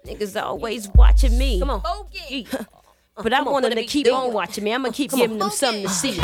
Niggas always watching me. Come on. But I want them to keep on watching me. I'ma keep giving them something to see.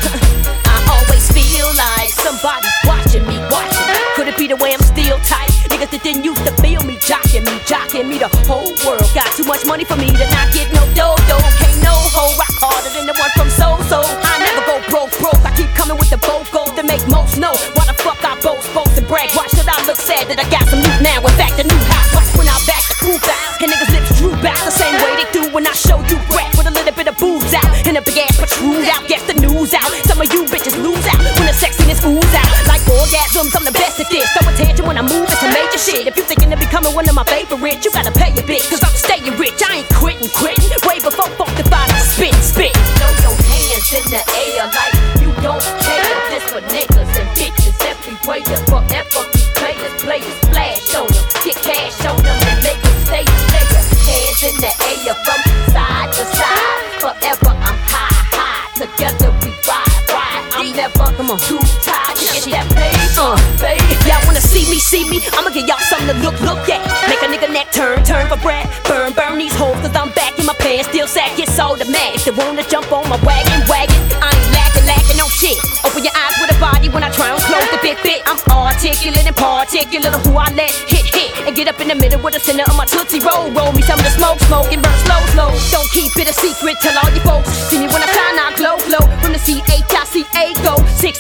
I always feel like Somebody watching me. Could it be the way I'm still tight? Niggas that didn't used to feel me, jocking me. The whole world got too much money for me to not get no dodo. Can't no hoe rock harder than the one from So-So. I never go broke. I keep coming with the vocals to make most know. Why the fuck I boast and brag? Why should I look sad that I got some loot now? In fact, the new house. Watch when I back the proof out. And niggas lips drew back the same way they do when I show you rap with a little bit of boobs out and a big ass protrude out. Guess the news out. Some of you bitches lose out when the sexiness ooze out. Like orgasms, I'm the best at this. Throw attention when I move, it's some major shit. If you thinking of becoming one of my favorites, you gotta pay a bit, cause I'm staying rich. I ain't quitting. Way before Funkified, I'm spit. Throw your hands in the air like you don't care. This for niggas and bitches everywhere. Forever be players flash on them. Get cash on them and make them stay. Hands in the air from side to side. Forever I'm high. Together we ride. I'm never too tired to get that paper, baby. If y'all wanna see me, I'ma give y'all something to look at. Make a nigga neck turn for Brad. Burn these hoes, cause I'm back in my pants. Still sack, it's automatic. If they wanna jump on my wagon. I ain't lacking no shit. Open your eyes with a body when I try on clothes to fit. I'm articulate and particular of who I let hit. And get up in the middle with the center of my Tootsie Roll. Roll me some of the smoke and burn slow. Don't keep it a secret, tell all you folks. See me when I shine, I glow. From the CHICA go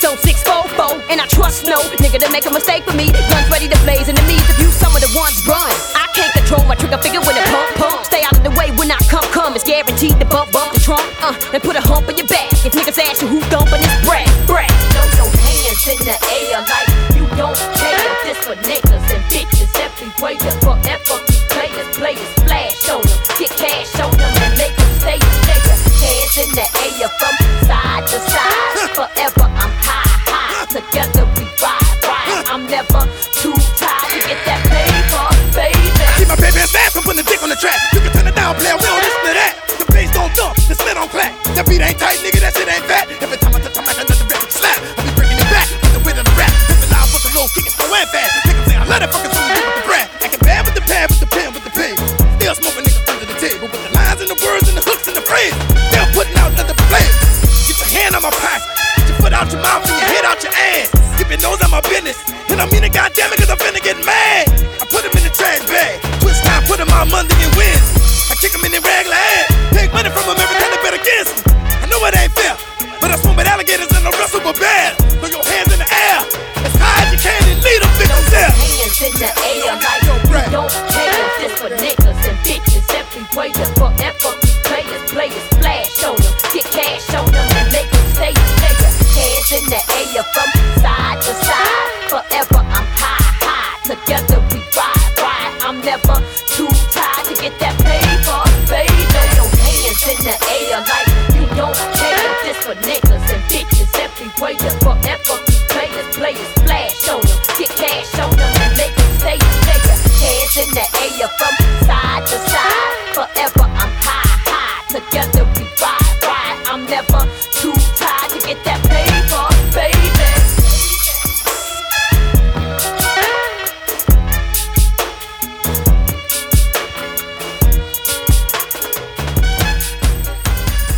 60644. And I trust no nigga to make a mistake for me. Guns ready to blaze enemies. If you some of the ones run, I can't control my trigger finger when it pump. Stay out of the way when I come. It's guaranteed to bump the trunk. And put a hump in your back. If niggas ask you who dumping this bread. Throw your hands in the air like you don't care. This for niggas and bitches everywhere. Forever be players flash on them. Get cash on them and make them stay. Hands in the air from side to side. Forever I'm high. Together we ride. I'm never too tired to get that paper, baby. Keep my baby fast, I'm putting the dick on the track. You can turn it down, player, we don't listen to that. The bass don't thump, the spit don't clap. That beat ain't tight, nigga, that shit ain't fat. Every time I touch the mic, another record slap. I be bringing it back with the wit of the rap. Rip it loud, put the low, kick it slow and fast. Niggas say I love that fucking song with the rap. Acting bad with the pad, with the pen, with the page. Still smoking niggas under the table with the lines and the words and the hooks and the phrase. Still putting out another play. Get your hand on my pocket. Get your foot out your mouth and your head out your ass. Keep your nose on my business. And I mean it, goddamn it, cause I'm finna get mad. I put him in the trash bag. Twist time, put him out Monday and wins. I kick him in the regular ass. Take money from him every time they bet against me. I know it ain't fair, but I swim with alligators and I wrestle with bears. Throw your hands in the air, as high as you can and lead them victims there. Hands in the air like you don't care. This for niggas and bitches everywhere. Forever be players flash on them. Get cash on them and make them stay. Hands in the air from side to side. Forever I'm high. Together we ride. I'm never too tired to get that paper, baby. Throw your hands in the air like you don't care. This for niggas and bitches everywhere. Forever